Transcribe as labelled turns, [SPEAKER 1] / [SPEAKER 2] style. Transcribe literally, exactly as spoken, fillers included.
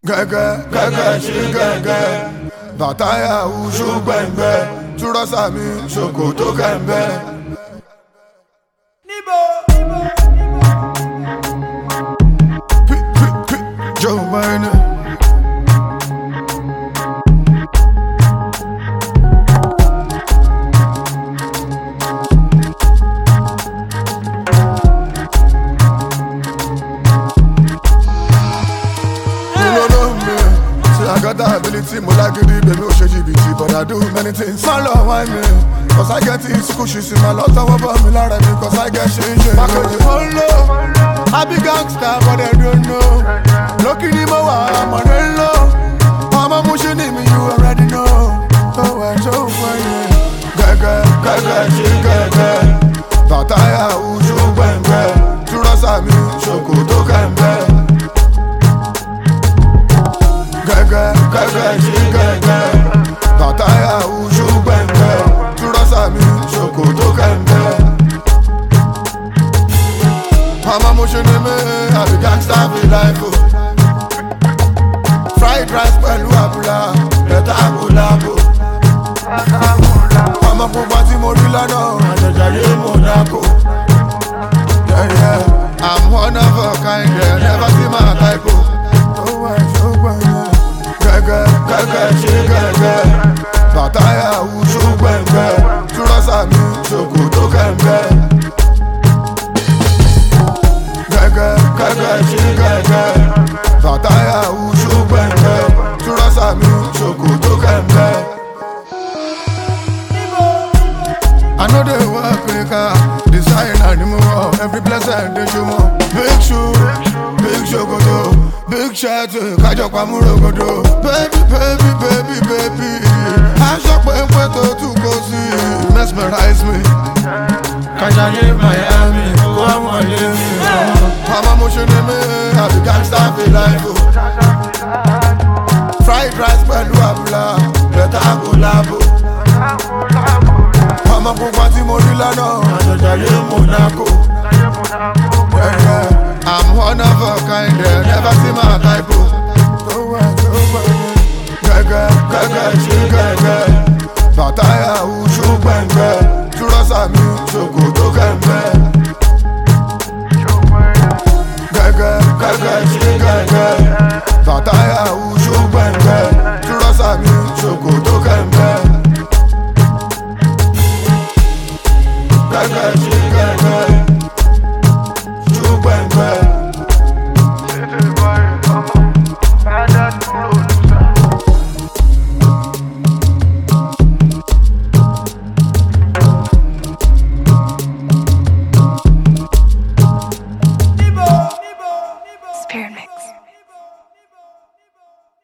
[SPEAKER 1] gẹ́gẹ́ gẹ́gẹ́ ṣe gẹ́gẹ́ bàtáyà oṣù gbẹ̀ngbẹ́ túrọ́sà mi ṣòkòtò kẹ̀mbẹ́. níbo. Joe Biden. I got the ability, more like it, baby, oh, she G B T, but I do many things. My love, why me? Cause I get it, so she's in my lot, I want me, Lara, because I get shit. I got the whole low. I be gangster, but I don't know. Looking in my wall, I'm on the low. I'm a motion in me, you already know. Oh, I show for you. Gaga, gaga, she gaga. Bataya, uju, bembe. Turasa mi, shokoto kembe. Gẹ́gẹ́ gẹ́gẹ́ ṣe gẹ́gẹ́ bàtáyà oṣù gbẹ̀ngbẹ́ túrọ́sà mi ṣòkòtò kẹ̀mbẹ́. Mama mo ṣe ní mi àbí gangsta fi láìpò. Fried rice pẹ̀lú àbúlà bẹ̀tà àbúlàbò. Ọmọ pupa tí mo rí lọ́nà àjẹjà yé Monaco. Yeah, yeah. I'm one of a kind, yeah, never see my type. Oh, I so bad. Gẹ́gẹ́ gẹ́gẹ́ ṣe gẹ́gẹ́ bàtáyà oṣù gbẹ̀ngbẹ́ túrọ́sà mi ṣòkòtò kẹ̀mbẹ́. Gẹ́gẹ́ gẹ́gẹ́ ṣe gẹ́gẹ́ bàtáyà oṣù gbẹ̀ngbẹ́ túrọ́sà mi ṣòkòtò kẹ̀mbẹ́. I know they work quicker, designer ni mo wọ, every blessing dey show mo. Big shoe, big ṣòkòtò, big shirt, kájọ pamúrògòdò. Baby, baby, baby, baby, aṣọ péńpé tó tún kó sí, mesmerize me. Kájàyé Miami, kó àwọn ilé mi. Mama mo ṣe ní mi, àbí gangsta fi láìpò. Fried rice pẹ̀lú àbúlà, bẹ̀tà àbúlàbò. Ọmọ pupa tí mo rí lánàá àjọjà yé Monaco.